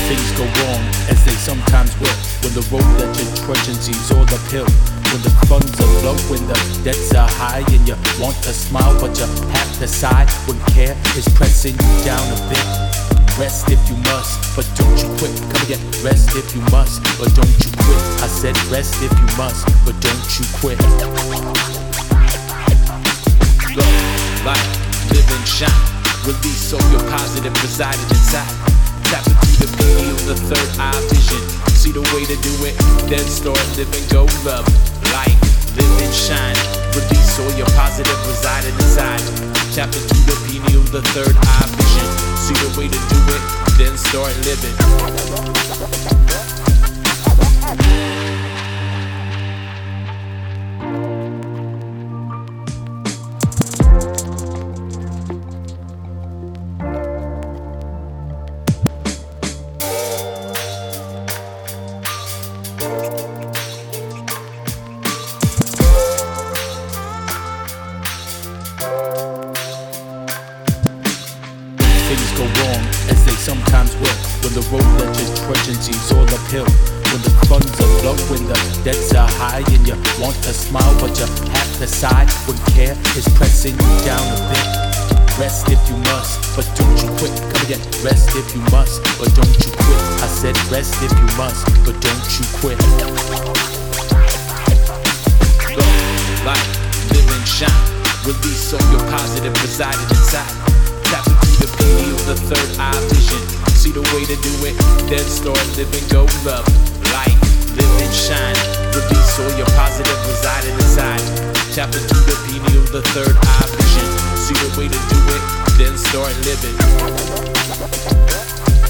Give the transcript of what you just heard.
Things go wrong, as they sometimes will, when the road that you're trudging seems all uphill. When the funds are low, when the debts are high, and you want to smile but you have to sigh. When care is pressing you down a bit, rest if you must, but don't you quit. Come again, rest if you must, but don't you quit. I said rest if you must, but don't you quit. Go, light, live and shine. Release all your positive residing inside. Tap into the beauty of the third eye vision. See the way to do it, then start living. Go love, light, live and shine. Release all your positive residing inside. Tap into the beauty of the third eye vision. See the way to do it, then start living. Things go wrong, as they sometimes will, when the road that you're trudging seems all uphill. When the funds are low, when the debts are high, and you want to smile but you have to sigh. When care is pressing you down a bit, rest if you must, but don't you quit. Come again, rest if you must, but don't you quit. I said rest if you must, but don't you quit. Go, light, live and shine. Release all your positive residing inside. Tap into the beauty of the third eye vision. See the way to do it, then start living. Go love, light, live and shine. Release all your positive residing inside. Tap into the beauty of the third eye vision. See the way to do it, then start living.